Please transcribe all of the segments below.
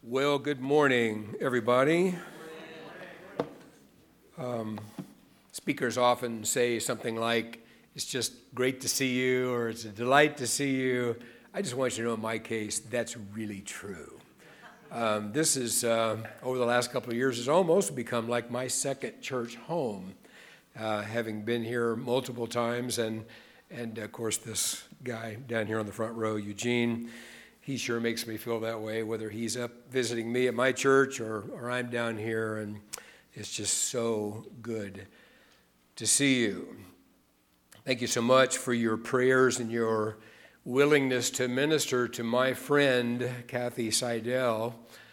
Well, good morning, everybody. Speakers often say something like, it's just great to see you, or it's a delight to see you. I just want you to know in my case, that's really true. This is, over the last couple of years, has almost become like my second church home, having been here multiple times. And of course, this guy down here on the front row, Eugene, he sure makes me feel that way, whether he's up visiting me at my church or I'm down here, and it's just so good to see you. Thank you so much for your prayers and your willingness to minister to my friend, Kathy Seidel.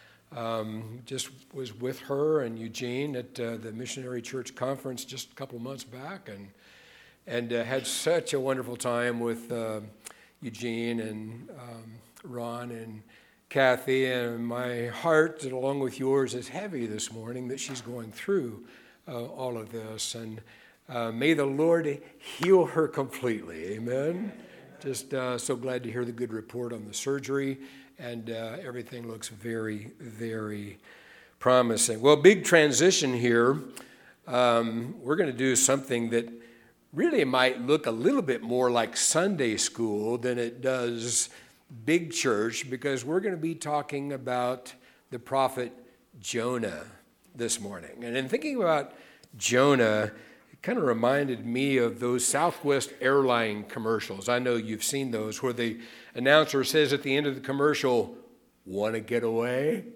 Just was with her and Eugene at the Missionary Church Conference just a couple months back, and had such a wonderful time with Eugene and Ron and Kathy, and my heart, along with yours, is heavy this morning that she's going through all of this, and may the Lord heal her completely, amen? Just so glad to hear the good report on the surgery, and everything looks very, very promising. Well, big transition here. We're going to do something that really might look a little bit more like Sunday school than it does big church, because we're going to be talking about the prophet Jonah this morning. And in thinking about Jonah, it kind of reminded me of those Southwest airline commercials. I know you've seen those, where the announcer says at the end of the commercial, "Want to get away?"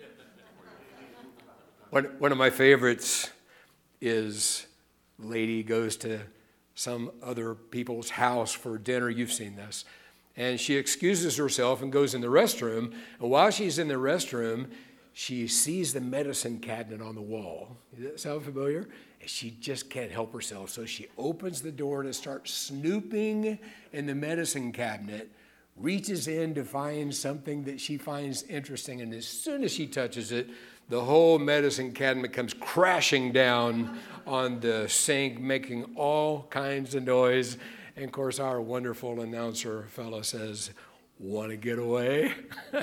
One of my favorites is lady goes to some other people's house for dinner. You've seen this. And she excuses herself and goes in the restroom. And while she's in the restroom, she sees the medicine cabinet on the wall. Does that sound familiar? And she just can't help herself. So she opens the door to start snooping in the medicine cabinet, reaches in to find something that she finds interesting. And as soon as she touches it, the whole medicine cabinet comes crashing down on the sink, making all kinds of noise. And of course, our wonderful announcer fellow says, "Want to get away?"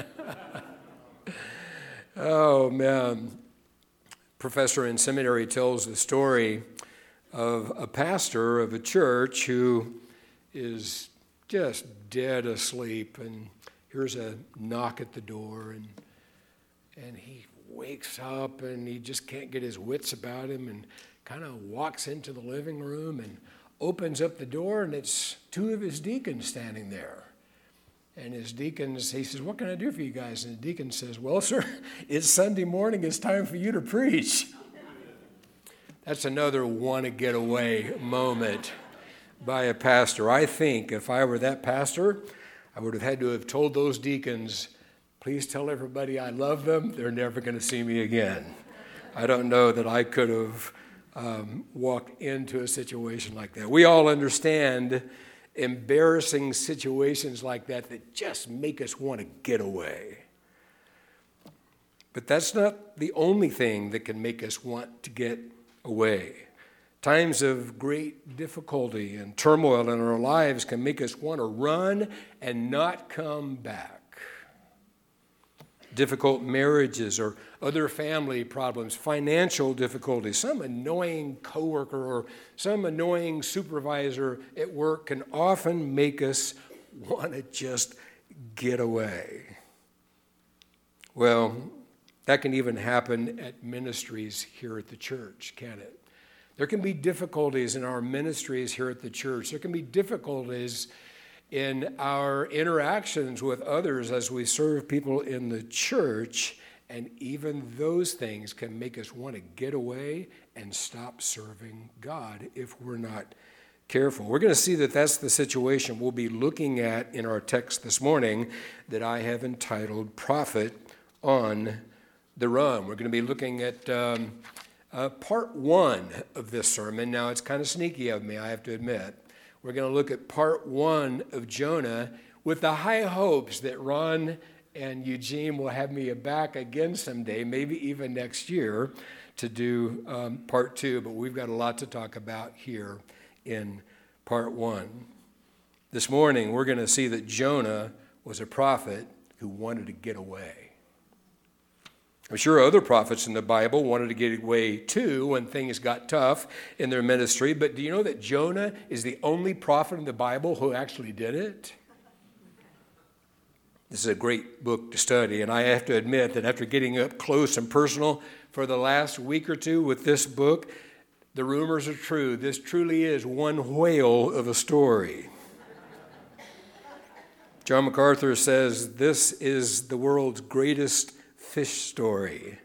Oh, man. Professor in seminary tells the story of a pastor of a church who is just dead asleep, and here's a knock at the door, and he wakes up, and he just can't get his wits about him, and kind of walks into the living room and opens up the door, and it's two of his deacons standing there. And his deacons, he says, "What can I do for you guys?" And the deacon says, "Well, sir, it's Sunday morning. It's time for you to preach." That's another want to get away moment by a pastor. I think if I were that pastor, I would have had to have told those deacons, "Please tell everybody I love them. They're never going to see me again." I don't know that I could have walked into a situation like that. We all understand embarrassing situations like that just make us want to get away. But that's not the only thing that can make us want to get away. Times of great difficulty and turmoil in our lives can make us want to run and not come back. Difficult marriages or other family problems, financial difficulties, some annoying coworker or some annoying supervisor at work can often make us want to just get away. Well, that can even happen at ministries here at the church, can't it? There can be difficulties in our ministries here at the church. There can be difficulties in our interactions with others as we serve people in the church, and even those things can make us want to get away and stop serving God if we're not careful. We're going to see that that's the situation we'll be looking at in our text this morning that I have entitled Prophet on the Run. We're going to be looking at part one of this sermon. Now, it's kind of sneaky of me, I have to admit. We're going to look at part one of Jonah with the high hopes that Ron and Eugene will have me back again someday, maybe even next year, to do part two. But we've got a lot to talk about here in part one. This morning, we're going to see that Jonah was a prophet who wanted to get away. I'm sure other prophets in the Bible wanted to get away too when things got tough in their ministry, but do you know that Jonah is the only prophet in the Bible who actually did it? This is a great book to study, and I have to admit that after getting up close and personal for the last week or two with this book, the rumors are true. This truly is one whale of a story. John MacArthur says this is the world's greatest fish story.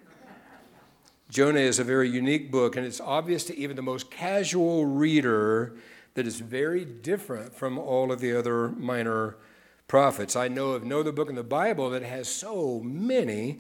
Jonah is a very unique book, and it's obvious to even the most casual reader that it's very different from all of the other minor prophets. I know of no other book in the Bible that has so many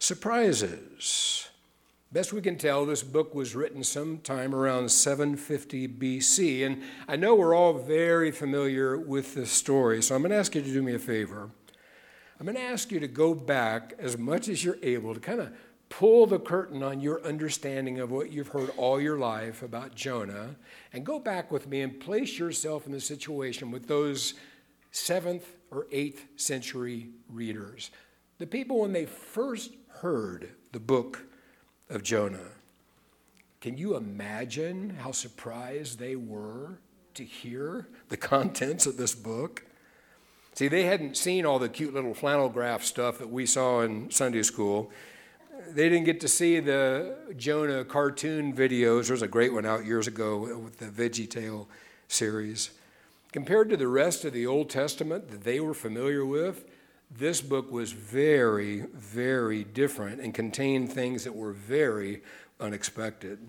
surprises. Best we can tell, this book was written sometime around 750 BC, and I know we're all very familiar with this story, so I'm going to ask you to do me a favor. I'm going to ask you to go back as much as you're able to kind of pull the curtain on your understanding of what you've heard all your life about Jonah, and go back with me and place yourself in the situation with those 7th or 8th century readers. The people when they first heard the book of Jonah. Can you imagine how surprised they were to hear the contents of this book? See, they hadn't seen all the cute little flannel graph stuff that we saw in Sunday school. They didn't get to see the Jonah cartoon videos. There was a great one out years ago with the VeggieTale series. Compared to the rest of the Old Testament that they were familiar with, this book was very, very different and contained things that were very unexpected.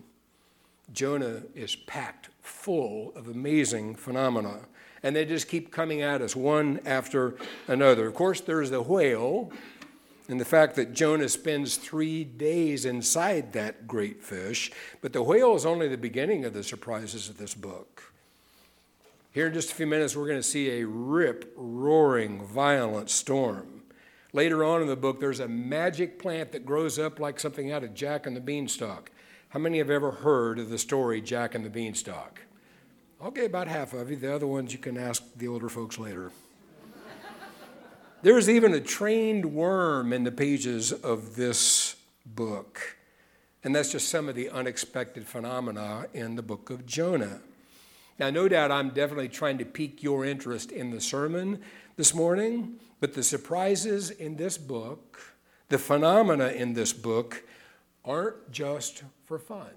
Jonah is packed full of amazing phenomena, and they just keep coming at us one after another. Of course, there's the whale, and the fact that Jonah spends 3 days inside that great fish, but the whale is only the beginning of the surprises of this book. Here in just a few minutes, we're going to see a rip-roaring, violent storm. Later on in the book, there's a magic plant that grows up like something out of Jack and the Beanstalk. How many have ever heard of the story Jack and the Beanstalk? Okay, about half of you. The other ones you can ask the older folks later. There's even a trained worm in the pages of this book. And that's just some of the unexpected phenomena in the book of Jonah. Now, no doubt I'm definitely trying to pique your interest in the sermon this morning, but the surprises in this book, the phenomena in this book, aren't just for fun.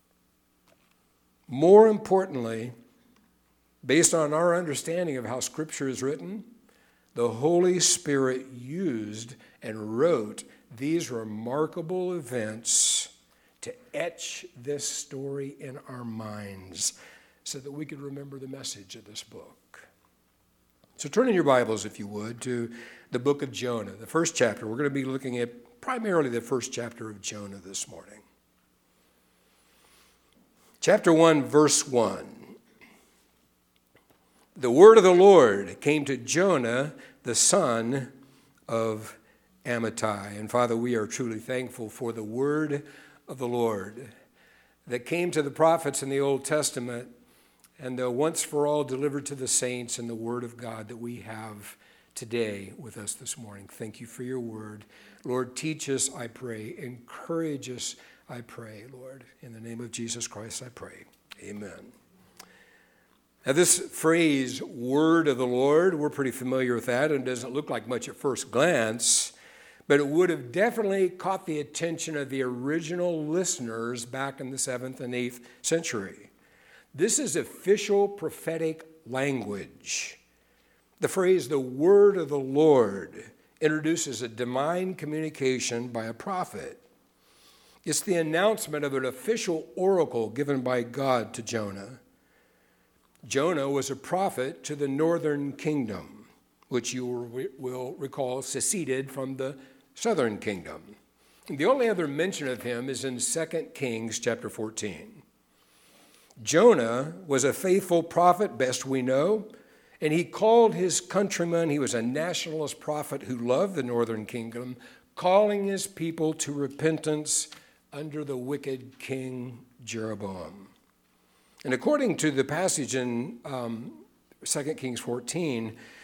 More importantly, based on our understanding of how Scripture is written, the Holy Spirit used and wrote these remarkable events to etch this story in our minds, so that we could remember the message of this book. So turn in your Bibles, if you would, to the book of Jonah, the first chapter. We're going to be looking at primarily the first chapter of Jonah this morning. Chapter 1, verse 1. The word of the Lord came to Jonah, the son of Amittai. And Father, we are truly thankful for the word of the Lord that came to the prophets in the Old Testament, and once for all delivered to the saints in the word of God that we have today with us this morning. Thank you for your word. Lord, teach us, I pray. Encourage us, I pray, Lord. In the name of Jesus Christ, I pray. Amen. Now, this phrase, word of the Lord, we're pretty familiar with that, and it doesn't look like much at first glance, but it would have definitely caught the attention of the original listeners back in the 7th and 8th century. This is official prophetic language. The phrase, the word of the Lord, introduces a divine communication by a prophet. It's the announcement of an official oracle given by God to Jonah. Jonah was a prophet to the northern kingdom, which you will recall seceded from the southern kingdom. And the only other mention of him is in 2 Kings chapter 14. Jonah was a faithful prophet, best we know, and he called his countrymen, he was a nationalist prophet who loved the northern kingdom, calling his people to repentance under the wicked King Jeroboam. And according to the passage in 2 Kings 14,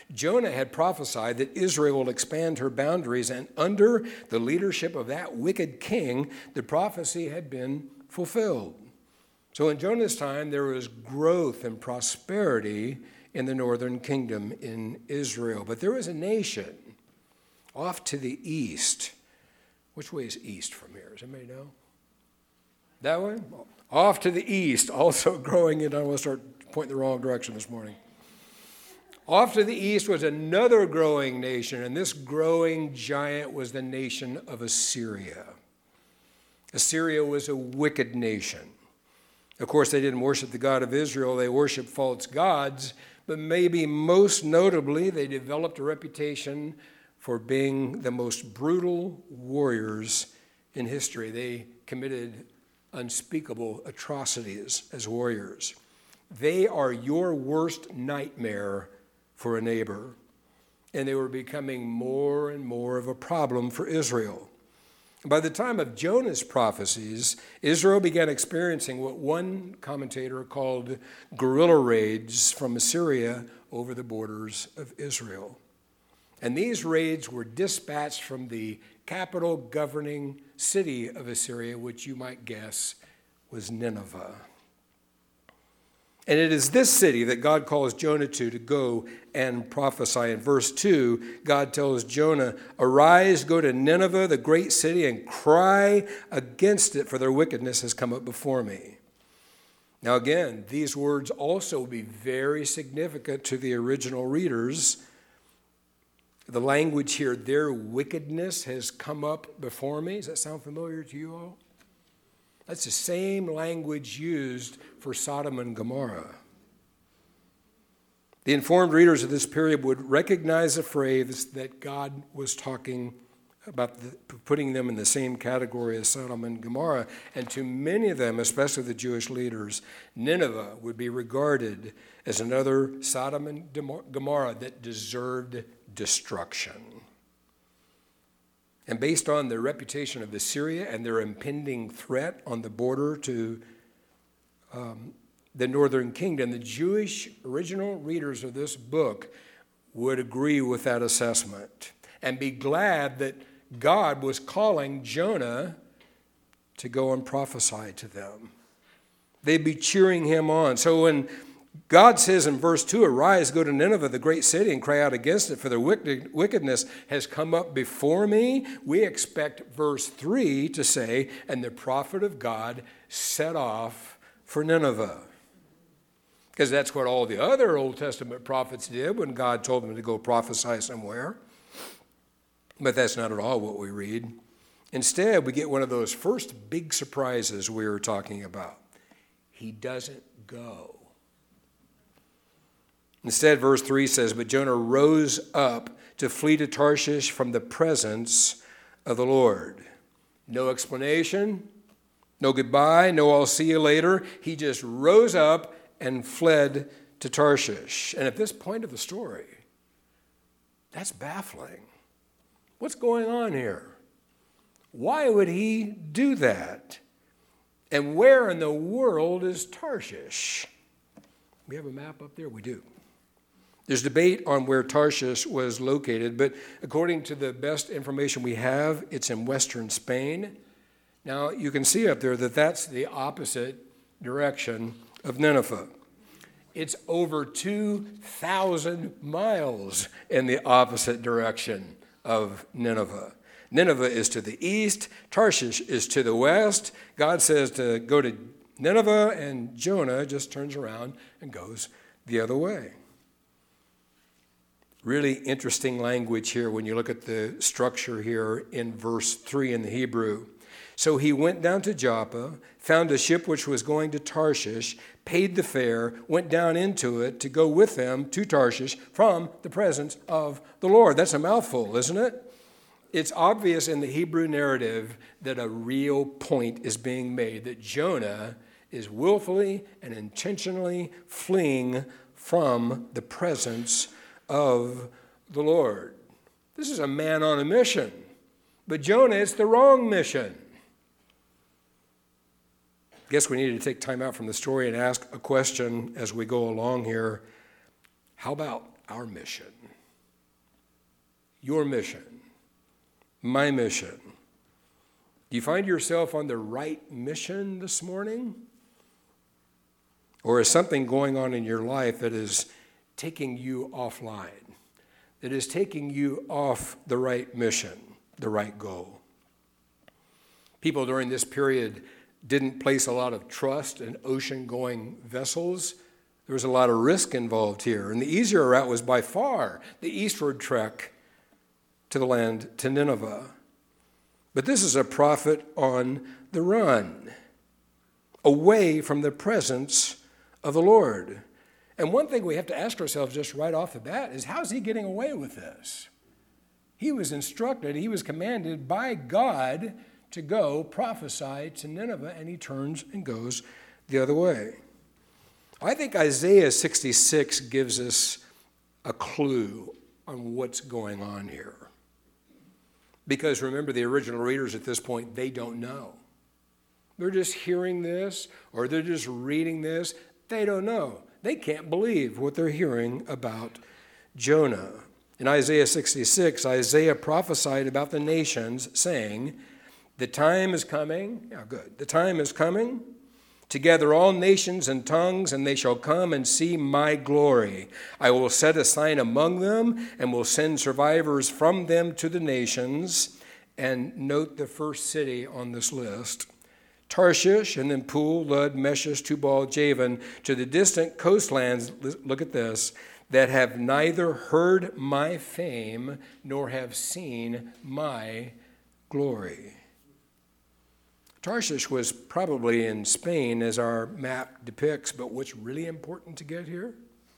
Jonah had prophesied that Israel will expand her boundaries, and under the leadership of that wicked king, the prophecy had been fulfilled. So in Jonah's time, there was growth and prosperity in the northern kingdom in Israel. But there was a nation off to the east. Which way is east from here? Does anybody know? That way? Off to the east, also growing in, I want to start pointing the wrong direction this morning. Off to the east was another growing nation, and this growing giant was the nation of Assyria. Assyria was a wicked nation. Of course, they didn't worship the God of Israel, they worshiped false gods, but maybe most notably, they developed a reputation for being the most brutal warriors in history. They committed unspeakable atrocities as warriors. They are your worst nightmare for a neighbor, and they were becoming more and more of a problem for Israel. By the time of Jonah's prophecies, Israel began experiencing what one commentator called guerrilla raids from Assyria over the borders of Israel. And these raids were dispatched from the capital governing city of Assyria, which you might guess was Nineveh. And it is this city that God calls Jonah to go and prophesy. In verse 2, God tells Jonah, "Arise, go to Nineveh, the great city, and cry against it, for their wickedness has come up before me." Now again, these words also will be very significant to the original readers. The language here, their wickedness has come up before me. Does that sound familiar to you all? That's the same language used for Sodom and Gomorrah. The informed readers of this period would recognize the phrase that God was talking about putting them in the same category as Sodom and Gomorrah. And to many of them, especially the Jewish leaders, Nineveh would be regarded as another Sodom and Gomorrah that deserved destruction. And based on the reputation of Assyria and their impending threat on the border to the northern kingdom, the Jewish original readers of this book would agree with that assessment and be glad that God was calling Jonah to go and prophesy to them. They'd be cheering him on. So when God says in verse 2, "Arise, go to Nineveh, the great city, and cry out against it, for their wickedness has come up before me," we expect verse 3 to say, "And the prophet of God set off for Nineveh." Because that's what all the other Old Testament prophets did when God told them to go prophesy somewhere. But that's not at all what we read. Instead, we get one of those first big surprises we were talking about. He doesn't go. Instead, verse 3 says, "But Jonah rose up to flee to Tarshish from the presence of the Lord." No explanation, no goodbye, no "I'll see you later." He just rose up and fled to Tarshish. And at this point of the story, that's baffling. What's going on here? Why would he do that? And where in the world is Tarshish? We have a map up there? We do. There's debate on where Tarshish was located, but according to the best information we have, it's in western Spain. Now, you can see up there that that's the opposite direction of Nineveh. It's over 2,000 miles in the opposite direction of Nineveh. Nineveh is to the east, Tarshish is to the west. God says to go to Nineveh, and Jonah just turns around and goes the other way. Really interesting language here when you look at the structure here in verse 3 in the Hebrew. "So he went down to Joppa, found a ship which was going to Tarshish, paid the fare, went down into it to go with them to Tarshish from the presence of the Lord." That's a mouthful, isn't it? It's obvious in the Hebrew narrative that a real point is being made, that Jonah is willfully and intentionally fleeing from the presence of the Lord. This is a man on a mission, but Jonah, it's the wrong mission. I guess we need to take time out from the story and ask a question as we go along here. How about our mission? your mission, my mission. Do you find yourself on the right mission this morning? Or is something going on in your life that is taking you offline, that is taking you off the right mission, the right goal? People during this period didn't place a lot of trust in ocean-going vessels. There was a lot of risk involved here. And the easier route was by far the eastward trek to the land, to Nineveh. But this is a prophet on the run, away from the presence of the Lord. And one thing we have to ask ourselves just right off the bat is, how's he getting away with this? He was instructed, he was commanded by God to go prophesy to Nineveh, and he turns and goes the other way. I think Isaiah 66 gives us a clue on what's going on here. Because remember, the original readers at this point, they don't know. They're just hearing this, or they're just reading this. They don't know. They can't believe what they're hearing about Jonah. In Isaiah 66, Isaiah prophesied about the nations, saying, the time is coming, the time is coming to gather all nations and tongues, and they shall come and see my glory. I will set a sign among them, and will send survivors from them to the nations. And note the first city on this list, Tarshish, and then Pul, Lud, Meshes, Tubal, Javan, to the distant coastlands, look at this, that have neither heard my fame nor have seen my glory. Tarshish was probably in Spain, as our map depicts, but what's really important to get here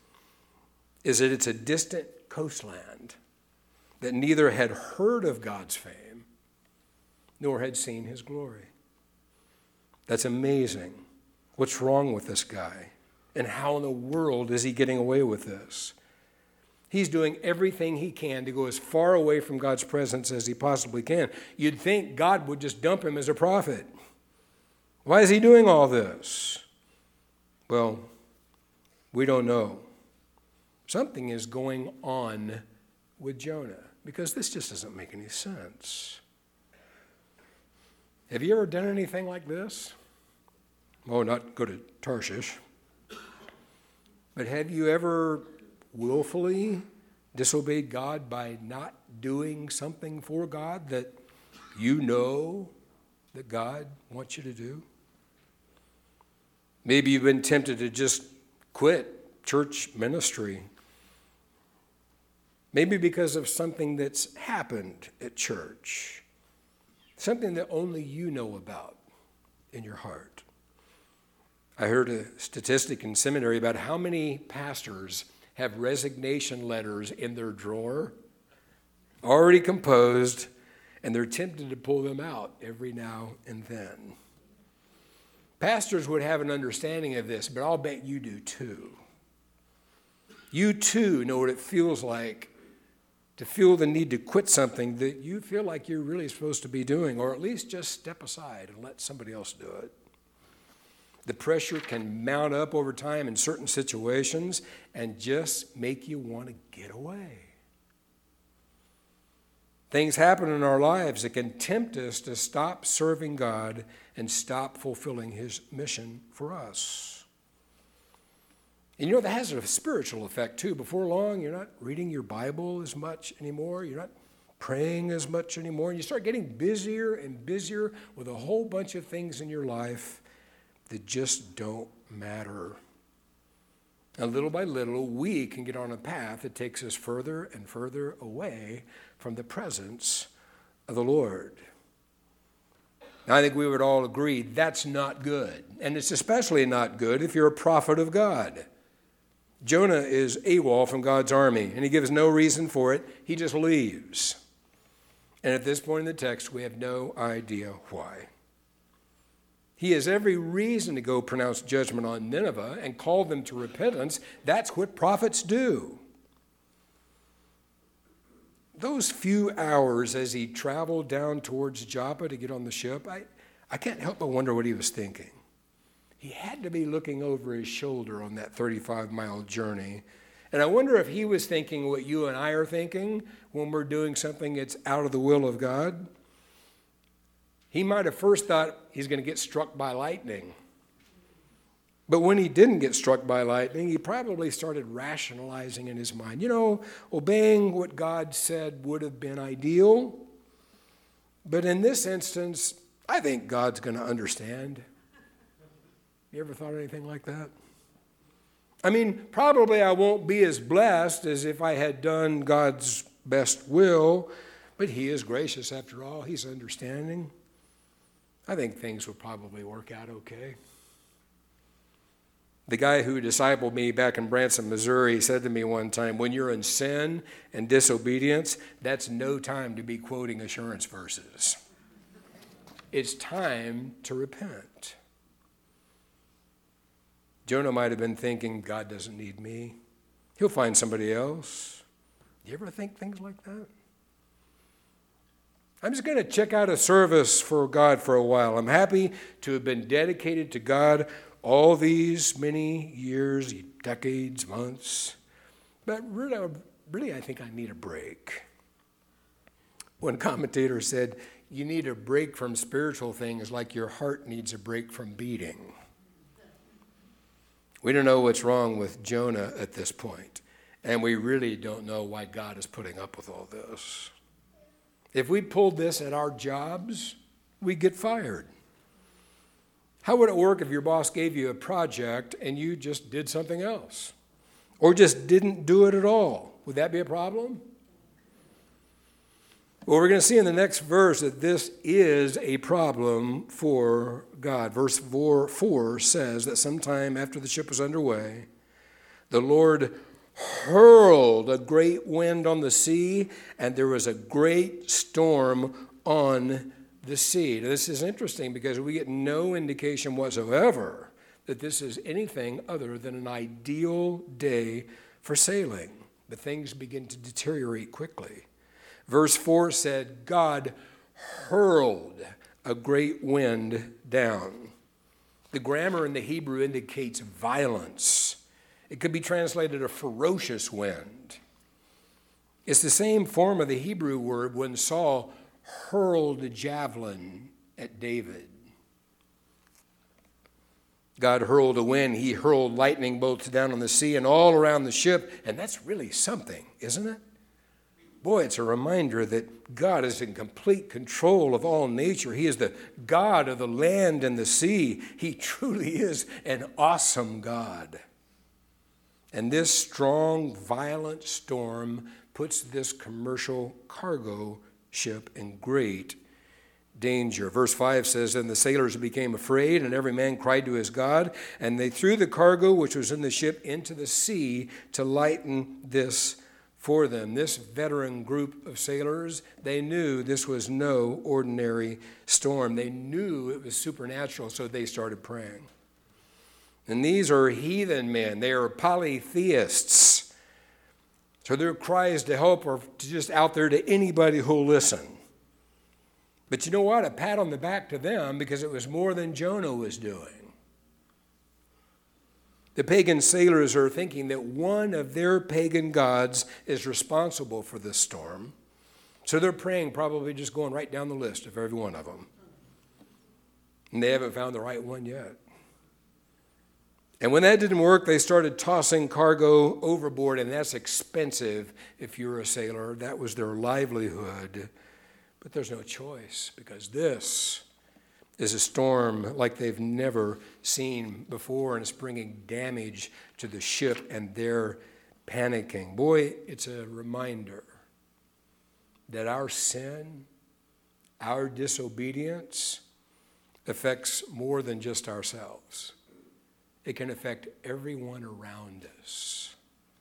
is that it's a distant coastland that neither had heard of God's fame nor had seen his glory. That's amazing. What's wrong with this guy? And how in the world is he getting away with this? He's doing everything he can to go as far away from God's presence as he possibly can. You'd think God would just dump him as a prophet. Why is he doing all this? Well, we don't know. Something is going on with Jonah, because this just doesn't make any sense. Have you ever done anything like this? Oh, not go to Tarshish. But have you ever willfully disobeyed God by not doing something for God that you know that God wants you to do? Maybe you've been tempted to just quit church ministry. Maybe because of something that's happened at church, something that only you know about in your heart. I heard a statistic in seminary about how many pastors have resignation letters in their drawer, already composed, and they're tempted to pull them out every now and then. Pastors would have an understanding of this, but I'll bet you do too. You too know what it feels like to feel the need to quit something that you feel like you're really supposed to be doing, or at least just step aside and let somebody else do it. The pressure can mount up over time in certain situations and just make you want to get away. Things happen in our lives that can tempt us to stop serving God and stop fulfilling his mission for us. And that has a spiritual effect too. Before long, you're not reading your Bible as much anymore. You're not praying as much anymore. And you start getting busier and busier with a whole bunch of things in your life that just don't matter. And little by little, we can get on a path that takes us further and further away from the presence of the Lord. Now, I think we would all agree that's not good. And it's especially not good if you're a prophet of God. Jonah is AWOL from God's army, and he gives no reason for it. He just leaves. And at this point in the text, we have no idea why. He has every reason to go pronounce judgment on Nineveh and call them to repentance. That's what prophets do. Those few hours as he traveled down towards Joppa to get on the ship, I can't help but wonder what he was thinking. He had to be looking over his shoulder on that 35-mile journey And I wonder if he was thinking what you and I are thinking when we're doing something that's out of the will of God. He might have first thought he's going to get struck by lightning. But when he didn't get struck by lightning, he probably started rationalizing in his mind. Obeying what God said would have been ideal. But in this instance, I think God's going to understand. You ever thought anything like that? I mean, probably I won't be as blessed as if I had done God's best will, but he is gracious after all. He's understanding. I think things will probably work out okay. The guy who discipled me back in Branson, Missouri, said to me one time, when you're in sin and disobedience, that's no time to be quoting assurance verses. It's time to repent. Jonah might have been thinking, God doesn't need me. He'll find somebody else. You ever think things like that? I'm just going to check out a service for God for a while. I'm happy to have been dedicated to God all these many years, decades, months. But really, I think I need a break. One commentator said, you need a break from spiritual things like your heart needs a break from beating. We don't know what's wrong with Jonah at this point, and we really don't know why God is putting up with all this. If we pulled this at our jobs, we'd get fired. How would it work if your boss gave you a project and you just did something else? Or just didn't do it at all? Would that be a problem? Well, we're going to see in the next verse that this is a problem for God. Verse 4 says that sometime after the ship was underway, the Lord hurled a great wind on the sea, and there was a great storm on the sea. Now, this is interesting because we get no indication whatsoever that this is anything other than an ideal day for sailing. But things begin to deteriorate quickly. Verse 4 said, God hurled a great wind down. The grammar in the Hebrew indicates violence. It could be translated a ferocious wind. It's the same form of the Hebrew word when Saul hurled a javelin at David. God hurled a wind. He hurled lightning bolts down on the sea and all around the ship. And that's really something, isn't it? Boy, it's a reminder that God is in complete control of all nature. He is the God of the land and the sea. He truly is an awesome God. And this strong, violent storm puts this commercial cargo ship in great danger. Verse 5 says, and the sailors became afraid, and every man cried to his God, and they threw the cargo which was in the ship into the sea to lighten this for them. This veteran group of sailors, they knew this was no ordinary storm. They knew it was supernatural, so they started praying. And these are heathen men. They are polytheists. So their cries to help are just out there to anybody who'll listen. But you know what? A pat on the back to them because it was more than Jonah was doing. The pagan sailors are thinking that one of their pagan gods is responsible for this storm. So they're praying, probably just going right down the list of every one of them. And they haven't found the right one yet. And when that didn't work, they started tossing cargo overboard, and that's expensive if you're a sailor. That was their livelihood. But there's no choice because this is a storm like they've never seen before, and it's bringing damage to the ship, and they're panicking. Boy, it's a reminder that our sin, our disobedience, affects more than just ourselves. It can affect everyone around us.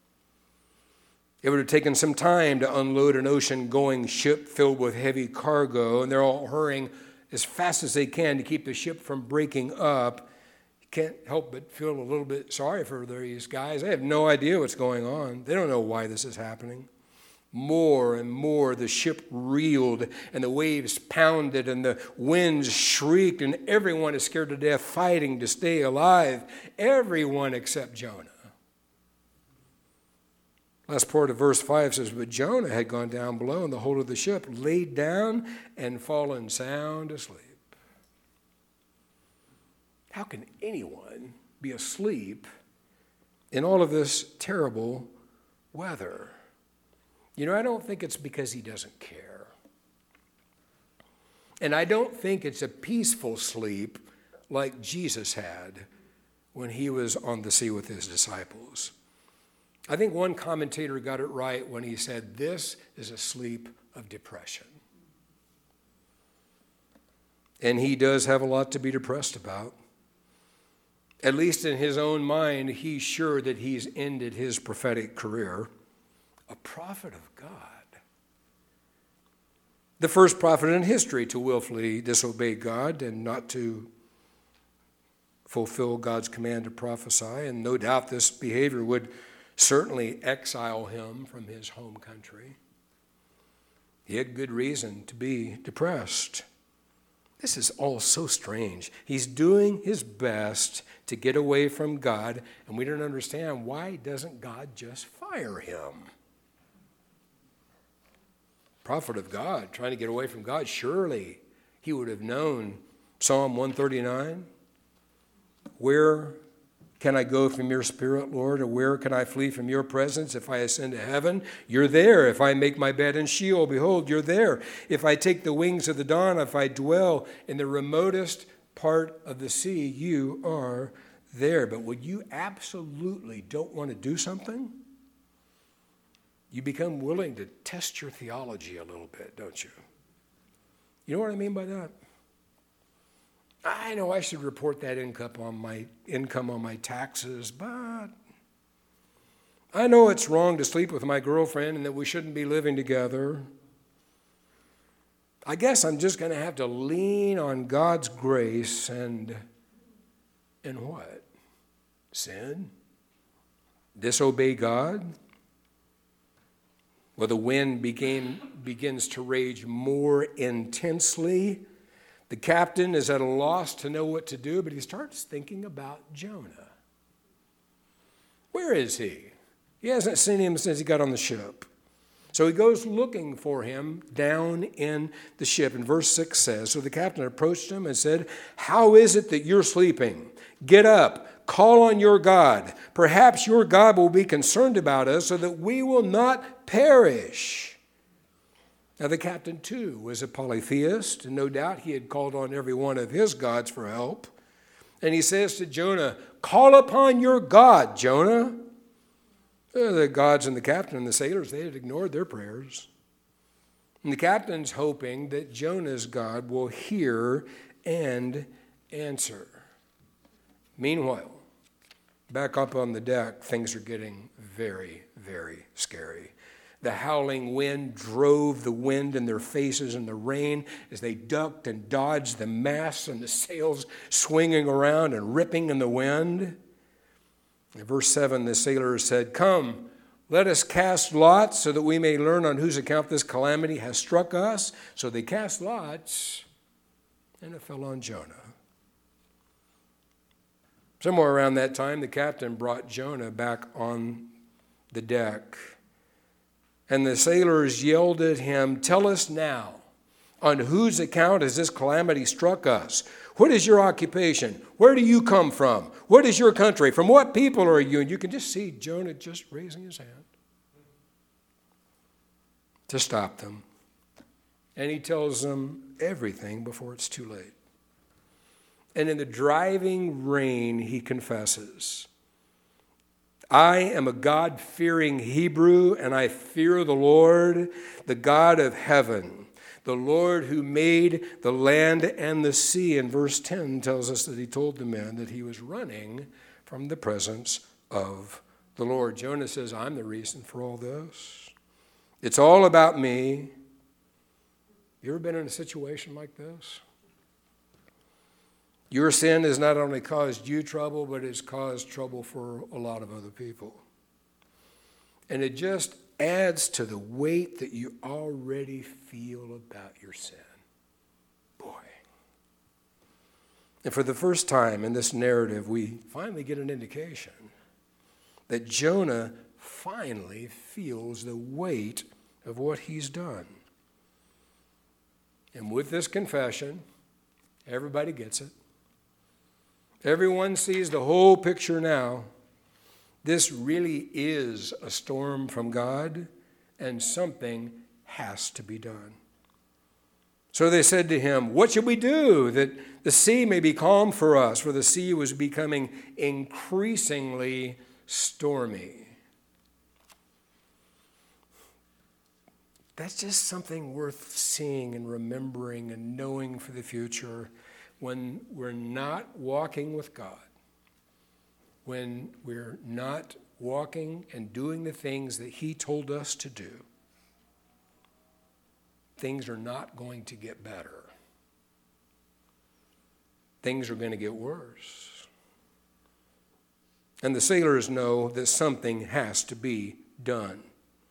It would have taken some time to unload an ocean-going ship filled with heavy cargo, and they're all hurrying as fast as they can to keep the ship from breaking up. You can't help but feel a little bit sorry for these guys. They have no idea what's going on. They don't know why this is happening. More and more the ship reeled, and the waves pounded, and the winds shrieked, and everyone is scared to death, fighting to stay alive. Everyone except Jonah. Last part of verse 5 says, but Jonah had gone down below in the hold of the ship, laid down and fallen sound asleep. How can anyone be asleep in all of this terrible weather? You know, I don't think it's because he doesn't care. And I don't think it's a peaceful sleep like Jesus had when he was on the sea with his disciples. I think one commentator got it right when he said, this is a sleep of depression. And he does have a lot to be depressed about. At least in his own mind, he's sure that he's ended his prophetic career. A prophet of God. The first prophet in history to willfully disobey God and not to fulfill God's command to prophesy. And no doubt this behavior would certainly exile him from his home country. He had good reason to be depressed. This is all so strange. He's doing his best to get away from God, and we don't understand why doesn't God just fire him? Prophet of God, trying to get away from God, surely he would have known Psalm 139. Where can I go from your spirit, Lord, or where can I flee from your presence? If I ascend to heaven, you're there. If I make my bed in Sheol, behold, you're there. If I take the wings of the dawn, if I dwell in the remotest part of the sea, you are there. But when you absolutely don't want to do something, you become willing to test your theology a little bit, don't you? You know what I mean by that? I know I should report that income on my taxes, but I know it's wrong to sleep with my girlfriend and that we shouldn't be living together. I guess I'm just going to have to lean on God's grace and what? Sin? Disobey God? Well, the wind begins to rage more intensely. The captain is at a loss to know what to do, but he starts thinking about Jonah. Where is he? He hasn't seen him since he got on the ship. So he goes looking for him down in the ship. And verse 6 says, so the captain approached him and said, how is it that you're sleeping? Get up, call on your God. Perhaps your God will be concerned about us so that we will not perish. Now, the captain, too, was a polytheist, and no doubt he had called on every one of his gods for help. And he says to Jonah, call upon your God, Jonah. The gods and the captain and the sailors, they had ignored their prayers. And the captain's hoping that Jonah's God will hear and answer. Meanwhile, back up on the deck, things are getting very, very scary. The howling wind drove the wind in their faces and the rain as they ducked and dodged the masts and the sails swinging around and ripping in the wind. In verse 7, the sailors said, come, let us cast lots so that we may learn on whose account this calamity has struck us. So they cast lots, and it fell on Jonah. Somewhere around that time, the captain brought Jonah back on the deck. And the sailors yelled at him, tell us now, on whose account has this calamity struck us? What is your occupation? Where do you come from? What is your country? From what people are you? And you can just see Jonah just raising his hand to stop them. And he tells them everything before it's too late. And in the driving rain, he confesses, I am a God-fearing Hebrew, and I fear the Lord, the God of heaven, the Lord who made the land and the sea. And verse 10 tells us that he told the men that he was running from the presence of the Lord. Jonah says, I'm the reason for all this. It's all about me. You ever been in a situation like this? Your sin has not only caused you trouble, but it's caused trouble for a lot of other people. And it just adds to the weight that you already feel about your sin. Boy. And for the first time in this narrative, we finally get an indication that Jonah finally feels the weight of what he's done. And with this confession, everybody gets it. Everyone sees the whole picture now. This really is a storm from God, and something has to be done. So they said to him, "What shall we do that the sea may be calm for us?" For the sea was becoming increasingly stormy. That's just something worth seeing and remembering and knowing for the future when we're not walking with God, when we're not walking and doing the things that he told us to do. Things are not going to get better. Things are going to get worse. And the sailors know that something has to be done.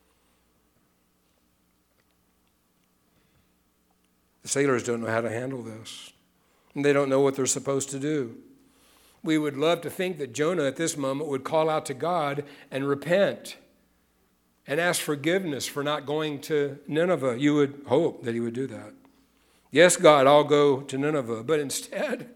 The sailors don't know how to handle this. And they don't know what they're supposed to do. We would love to think that Jonah at this moment would call out to God and repent and ask forgiveness for not going to Nineveh. You would hope that he would do that. Yes, God, I'll go to Nineveh. But instead,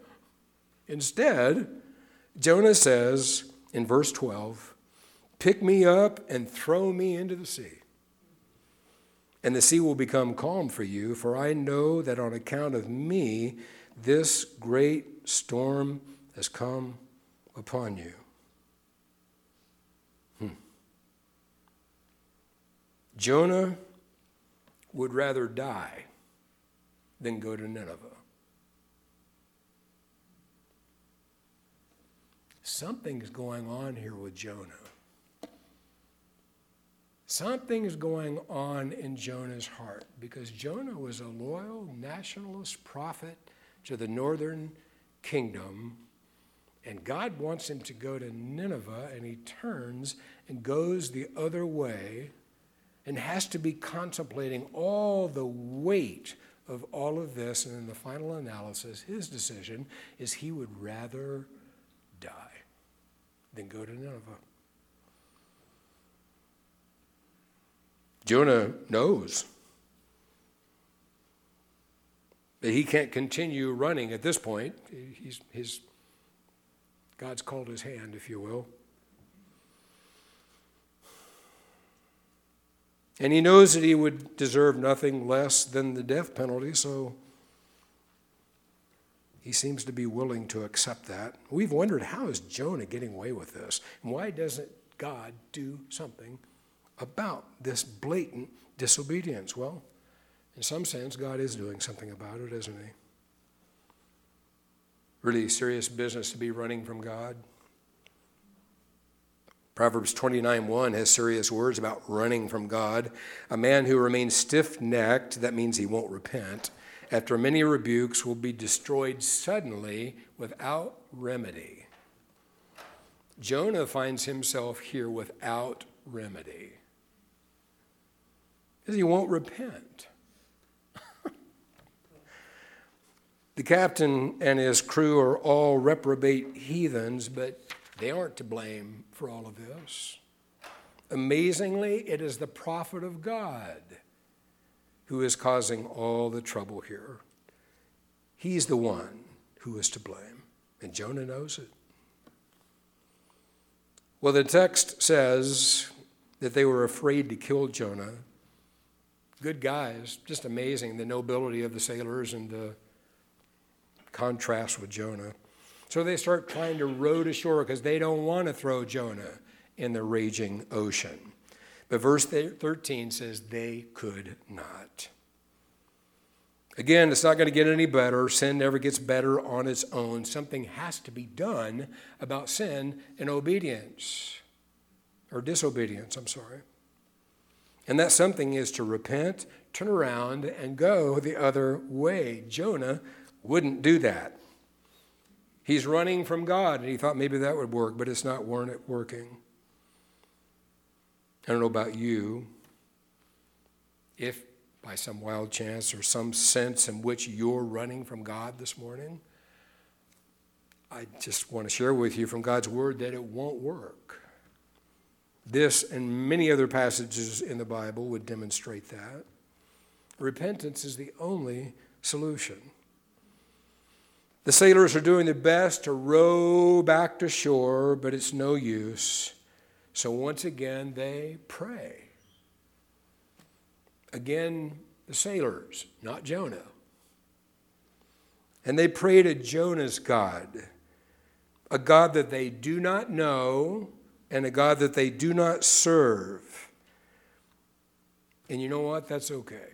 Jonah says in verse 12, "Pick me up and throw me into the sea. And the sea will become calm for you, for I know that on account of me, this great storm has come upon you." Jonah would rather die than go to Nineveh. Something is going on here with Jonah. Something is going on in Jonah's heart, because Jonah was a loyal nationalist prophet to the northern kingdom, and God wants him to go to Nineveh, and he turns and goes the other way and has to be contemplating all the weight of all of this. And in the final analysis, his decision is he would rather die than go to Nineveh. Jonah knows that he can't continue running at this point. God's called his hand, if you will. And he knows that he would deserve nothing less than the death penalty, so he seems to be willing to accept that. We've wondered, how is Jonah getting away with this? And why doesn't God do something about this blatant disobedience? Well, in some sense, God is doing something about it, isn't he? Really serious business to be running from God. Proverbs 29:1 has serious words about running from God. A man who remains stiff-necked, that means he won't repent, after many rebukes will be destroyed suddenly without remedy. Jonah finds himself here without remedy because he won't repent. The captain and his crew are all reprobate heathens, but they aren't to blame for all of this. Amazingly, it is the prophet of God who is causing all the trouble here. He's the one who is to blame, and Jonah knows it. Well, the text says that they were afraid to kill Jonah. Good guys, just amazing, the nobility of the sailors and the contrast with Jonah. So they start trying to row to shore because they don't want to throw Jonah in the raging ocean. But verse 13 says they could not. Again, it's not going to get any better. Sin never gets better on its own. Something has to be done about sin and obedience, or disobedience, And that something is to repent, turn around, and go the other way. Jonah wouldn't do that. He's running from God, and he thought maybe that would work, but it's not working. I don't know about you. If by some wild chance or some sense in which you're running from God this morning, I just want to share with you from God's word that it won't work. This and many other passages in the Bible would demonstrate that. Repentance is the only solution. The sailors are doing their best to row back to shore, but it's no use. So once again, they pray. Again, the sailors, not Jonah. And they pray to Jonah's God, a God that they do not know and a God that they do not serve. And you know what? That's okay.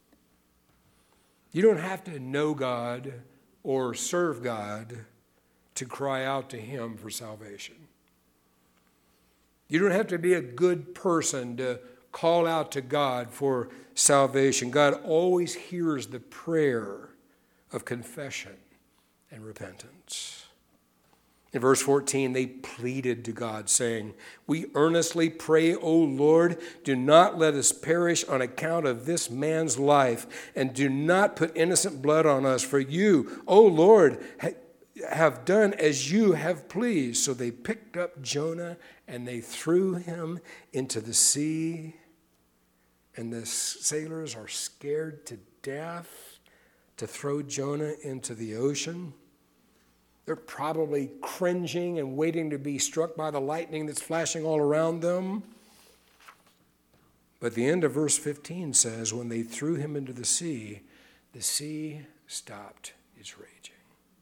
You don't have to know God or serve God to cry out to Him for salvation. You don't have to be a good person to call out to God for salvation. God always hears the prayer of confession and repentance. In verse 14, they pleaded to God, saying, "We earnestly pray, O Lord, do not let us perish on account of this man's life, and do not put innocent blood on us. For you, O Lord, have done as you have pleased." So they picked up Jonah and they threw him into the sea. And the sailors are scared to death to throw Jonah into the ocean. They're probably cringing and waiting to be struck by the lightning that's flashing all around them. But the end of verse 15 says, when they threw him into the sea stopped its raging.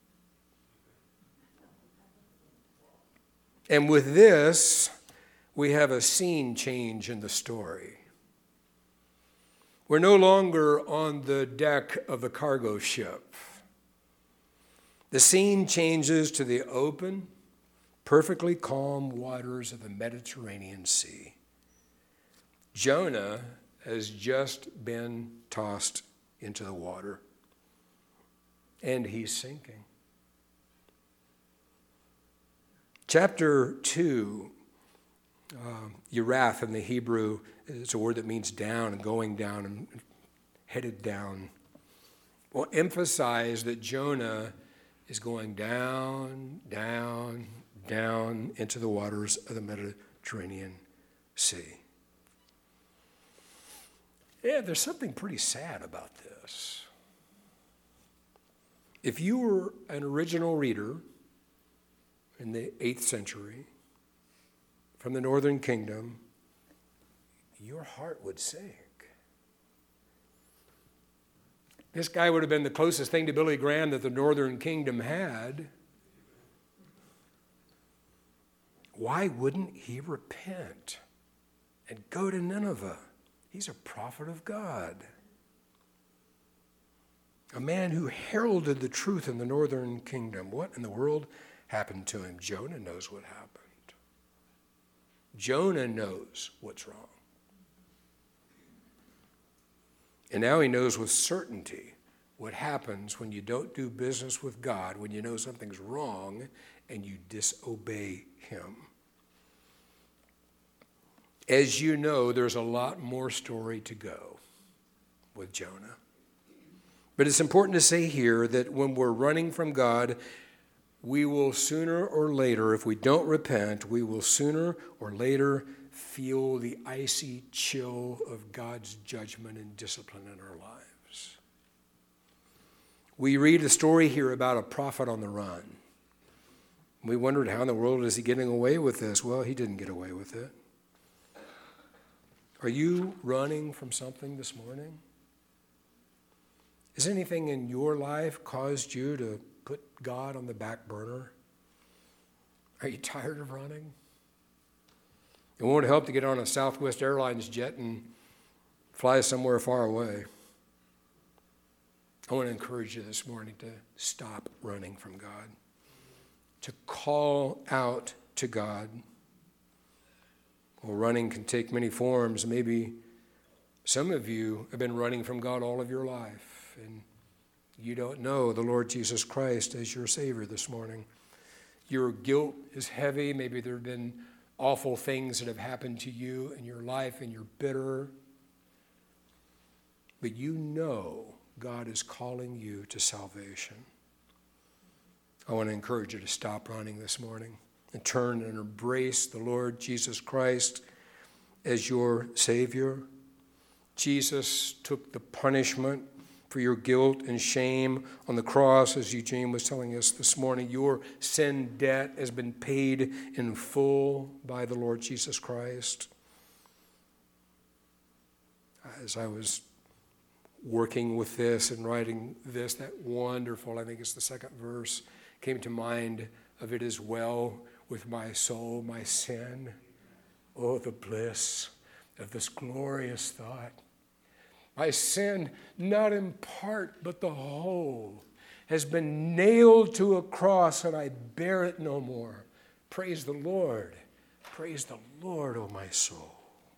And with this, we have a scene change in the story. We're no longer on the deck of the cargo ship. The scene changes to the open, perfectly calm waters of the Mediterranean Sea. Jonah has just been tossed into the water, and he's sinking. Chapter 2, Yerath in the Hebrew, is a word that means down and going down and headed down. Will emphasize that Jonah is going down, down, down into the waters of the Mediterranean Sea. Yeah, there's something pretty sad about this. If you were an original reader in the 8th century from the Northern Kingdom, your heart would sink. This guy would have been the closest thing to Billy Graham that the Northern Kingdom had. Why wouldn't he repent and go to Nineveh? He's a prophet of God. A man who heralded the truth in the Northern Kingdom. What in the world happened to him? Jonah knows what happened. Jonah knows what's wrong. And now he knows with certainty what happens when you don't do business with God, when you know something's wrong and you disobey Him. As you know, there's a lot more story to go with Jonah. But it's important to say here that when we're running from God, we will sooner or later, if we don't repent, we will sooner or later feel the icy chill of God's judgment and discipline in our lives. We read a story here about a prophet on the run. We wondered, how in the world is he getting away with this? Well, he didn't get away with it. Are you running from something this morning? Has anything in your life caused you to put God on the back burner? Are you tired of running? It won't help to get on a Southwest Airlines jet and fly somewhere far away. I want to encourage you this morning to stop running from God, to call out to God. Well, running can take many forms. Maybe some of you have been running from God all of your life, and you don't know the Lord Jesus Christ as your Savior this morning. Your guilt is heavy. Maybe there have been awful things that have happened to you in your life, and you're bitter. But you know God is calling you to salvation. I want to encourage you to stop running this morning. and turn and embrace the Lord Jesus Christ as your Savior. Jesus took the punishment for your guilt and shame on the cross, as Eugene was telling us this morning. Your sin debt has been paid in full by the Lord Jesus Christ. As I was working with this and writing this, that wonderful, I think it's the second verse, came to mind of it as well with my soul, my sin. Oh, the bliss of this glorious thought. My sin, not in part, but the whole, has been nailed to a cross, and I bear it no more. Praise the Lord. Praise the Lord, O my soul.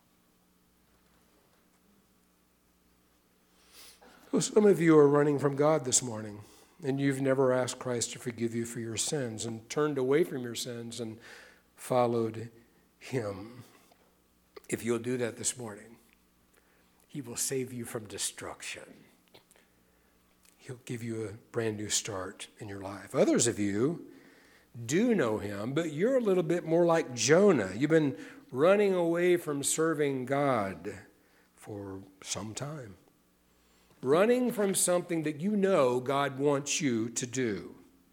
So some of you are running from God this morning, and you've never asked Christ to forgive you for your sins and turned away from your sins and followed him. If you'll do that this morning, he will save you from destruction. He'll give you a brand new start in your life. Others of you do know him, but you're a little bit more like Jonah. You've been running away from serving God for some time. Running from something that you know God wants you to do.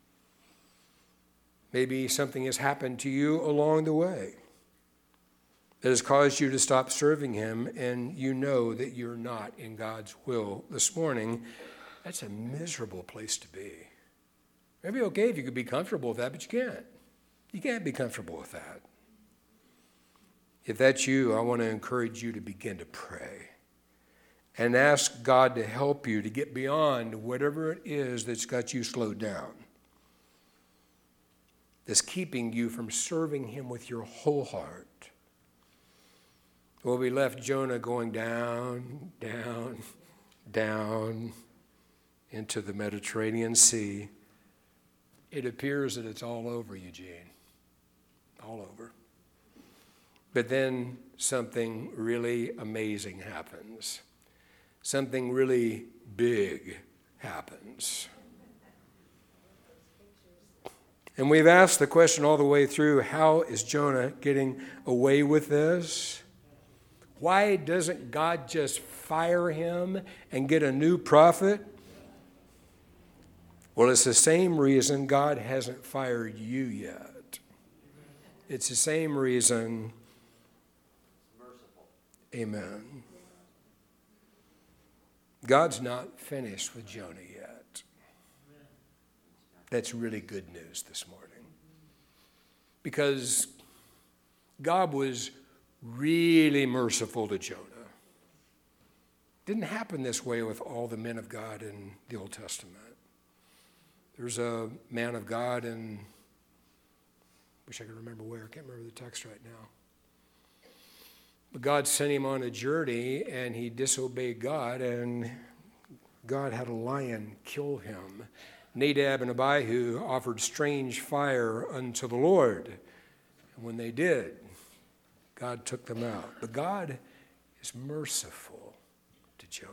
Maybe something has happened to you along the way that has caused you to stop serving him, and you know that you're not in God's will this morning. That's a miserable place to be. Maybe okay if you could be comfortable with that, but you can't. You can't be comfortable with that. If that's you, I want to encourage you to begin to pray and ask God to help you to get beyond whatever it is that's got you slowed down, that's keeping you from serving him with your whole heart. Well, we left Jonah going down, down, down into the Mediterranean Sea. It appears that it's all over, Eugene. All over. But then something really amazing happens. Something really big happens. And we've asked the question all the way through, how is Jonah getting away with this? Why doesn't God just fire him and get a new prophet? Well, it's the same reason God hasn't fired you yet. It's the same reason. Amen. God's not finished with Jonah yet. That's really good news this morning. Because God was really merciful to Jonah. Didn't happen this way with all the men of God in the Old Testament. There's a man of God in, wish I could remember where, I can't remember the text right now. But God sent him on a journey, and he disobeyed God, and God had a lion kill him. Nadab and Abihu offered strange fire unto the Lord. And when they did, God took them out. But God is merciful to Jonah.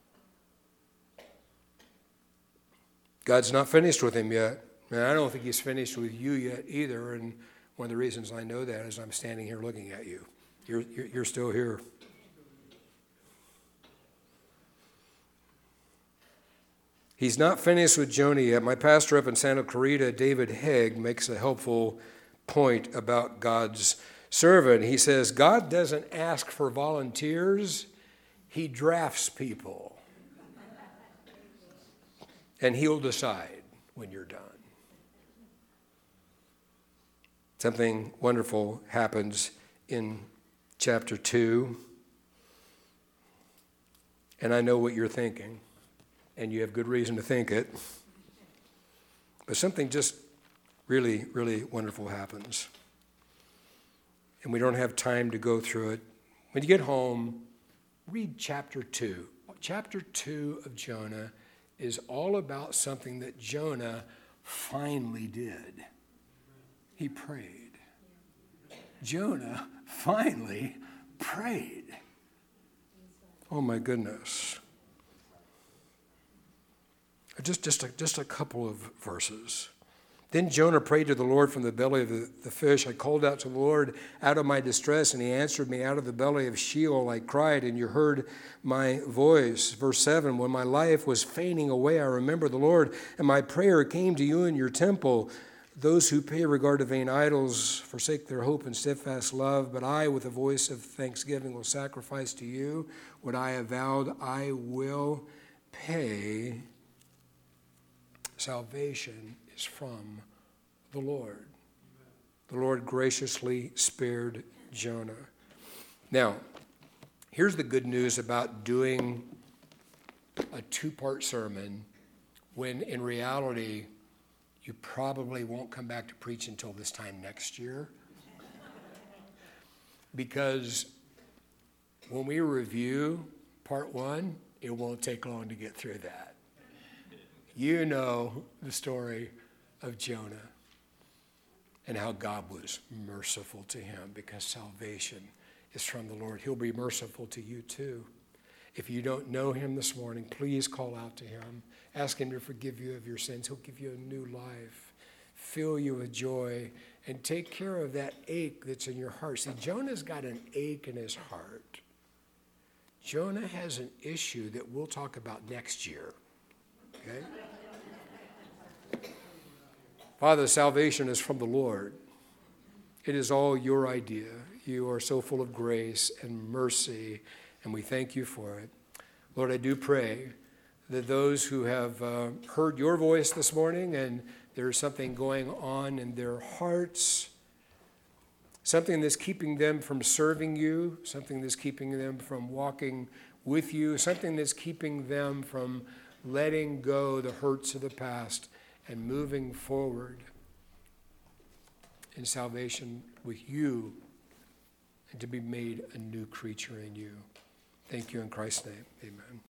God's not finished with him yet. And I don't think he's finished with you yet either. And one of the reasons I know that is I'm standing here looking at you. You're still here. He's not finished with Jonah yet. My pastor up in Santa Clarita, David Hegg, makes a helpful point about God's servant. He says, God doesn't ask for volunteers. He drafts people. And he'll decide when you're done. Something wonderful happens in chapter 2. And I know what you're thinking. And you have good reason to think it. But something just really, really wonderful happens. And we don't have time to go through it. When you get home, read chapter 2. Chapter 2 of Jonah is all about something that Jonah finally did. He prayed. Jonah finally prayed. Oh my goodness. Just a couple of verses. Then Jonah prayed to the Lord from the belly of the fish. I called out to the Lord out of my distress, and he answered me. Out of the belly of Sheol I cried, and you heard my voice. Verse 7, when my life was fainting away, I remembered the Lord, and my prayer came to you in your temple. Those who pay regard to vain idols forsake their hope and steadfast love, but I, with a voice of thanksgiving, will sacrifice to you what I have vowed. I will pay. Salvation is from the Lord. The Lord graciously spared Jonah. Now, here's the good news about doing a two-part sermon when in reality you probably won't come back to preach until this time next year. Because when we review part one, it won't take long to get through that. You know the story of Jonah and how God was merciful to him because salvation is from the Lord. He'll be merciful to you too. If you don't know him this morning, please call out to him. Ask him to forgive you of your sins. He'll give you a new life, fill you with joy, and take care of that ache that's in your heart. See, Jonah's got an ache in his heart. Jonah has an issue that we'll talk about next year. Okay? Father, salvation is from the Lord. It is all your idea. You are so full of grace and mercy, and we thank you for it. Lord, I do pray that those who have heard your voice this morning and there's something going on in their hearts, something that's keeping them from serving you, something that's keeping them from walking with you, something that's keeping them from letting go the hurts of the past and moving forward in salvation with you and to be made a new creature in you. Thank you in Christ's name. Amen.